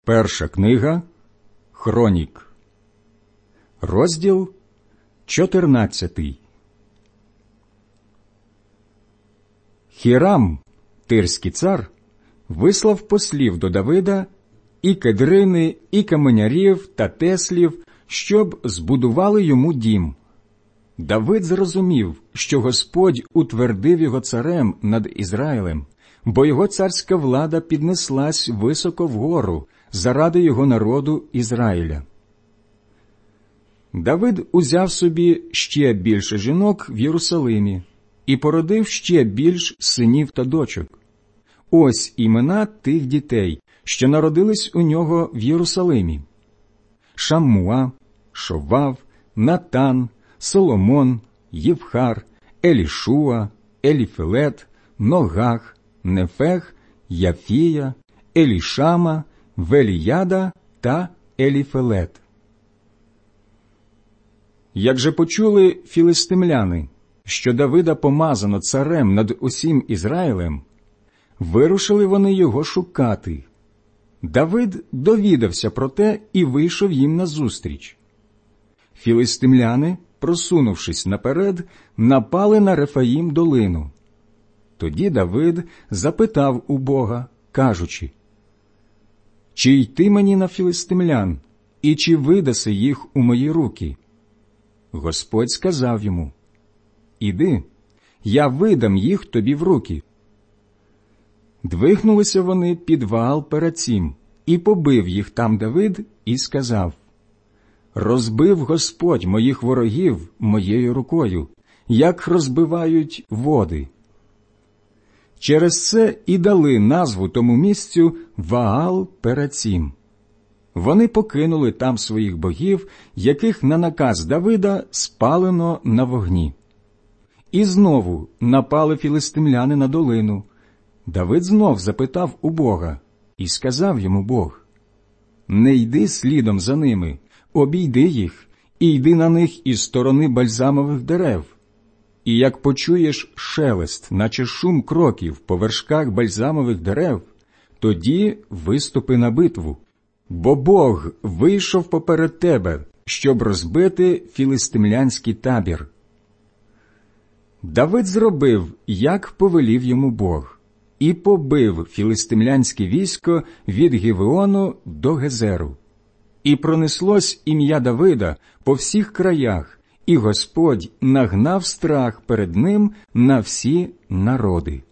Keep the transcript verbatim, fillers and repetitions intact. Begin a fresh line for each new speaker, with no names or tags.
Перша книга Хронік, розділ чотирнадцятий. Хірам, тирський цар, вислав послів до Давида і кедрини, і каменярів та теслів, щоб збудували йому дім. Давид зрозумів, що Господь утвердив його царем над Ізраїлем, бо його царська влада піднеслась високо вгору заради його народу Ізраїля. Давид узяв собі ще більше жінок в Єрусалимі і породив ще більш синів та дочок. Ось імена тих дітей, що народились у нього в Єрусалимі: Шаммуа, Шовав, Натан, Соломон, Євхар, Елішуа, Еліфелет, Ногах, Нефех, Яфія, Елішама, Веліяда та Еліфелет. Як же почули філистимляни, що Давида помазано царем над усім Ізраїлем, вирушили вони його шукати. Давид довідався про те і вийшов їм назустріч. Філистимляни, просунувшись наперед, напали на Рефаїм долину. Тоді Давид запитав у Бога, кажучи: «Чи йти мені на філистимлян, і чи видаси їх у мої руки?» Господь сказав йому: «Іди, я видам їх тобі в руки». Двигнулися вони під Ваал-Перацім, і побив їх там Давид, і сказав: «Розбив Господь моїх ворогів моєю рукою, як розбивають води». Через це і дали назву тому місцю Ваал-Перацім. Вони покинули там своїх богів, яких на наказ Давида спалено на вогні. І знову напали філистимляни на долину. Давид знов запитав у Бога, і сказав йому Бог: «Не йди слідом за ними, обійди їх, і йди на них із сторони бальзамових дерев. І як почуєш шелест, наче шум кроків по вершках бальзамових дерев, тоді виступи на битву, бо Бог вийшов поперед тебе, щоб розбити філистимлянський табір». Давид зробив, як повелів йому Бог, і побив філистимлянське військо від Гівеону до Гезеру. І пронеслось ім'я Давида по всіх краях, і Господь нагнав страх перед ним на всі народи.